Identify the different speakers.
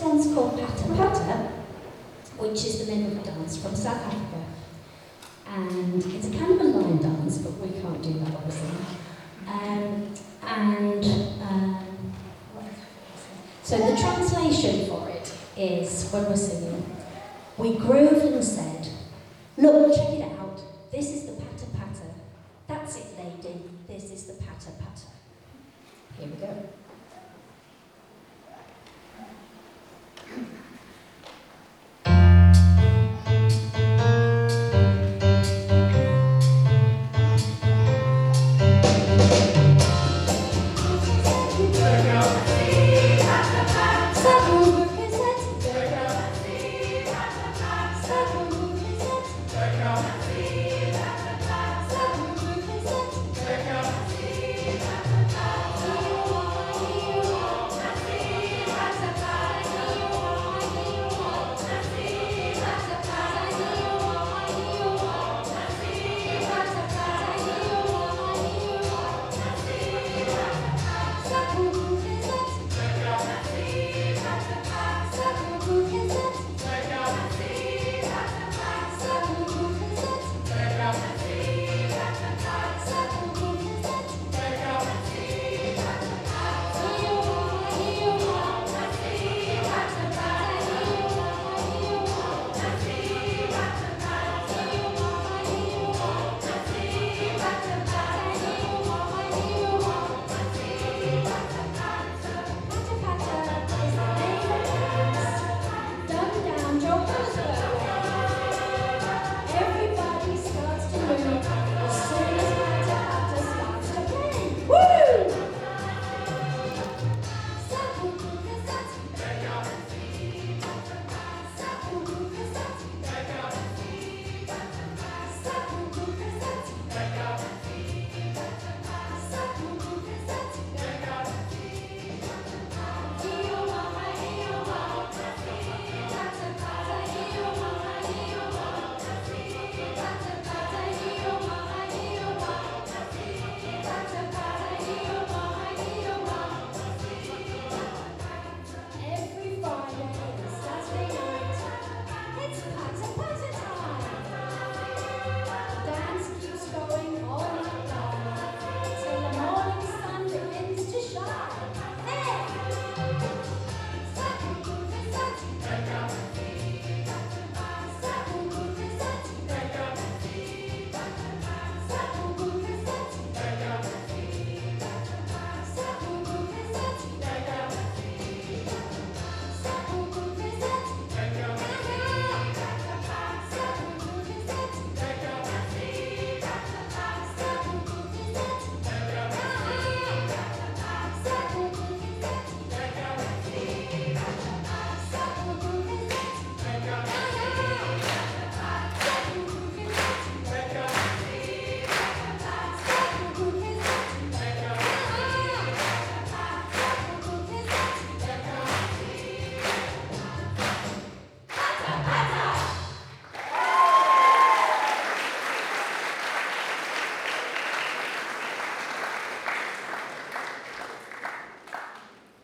Speaker 1: one's called Pata Pata, which is the name of a dance from South Africa. And it's a kind of a line dance, but we can't do that, obviously. So the translation for it is, when we're singing, we grooved and said, look, check it out, this is the Pata Pata. That's it, lady, this is the Pata Pata. Here we go.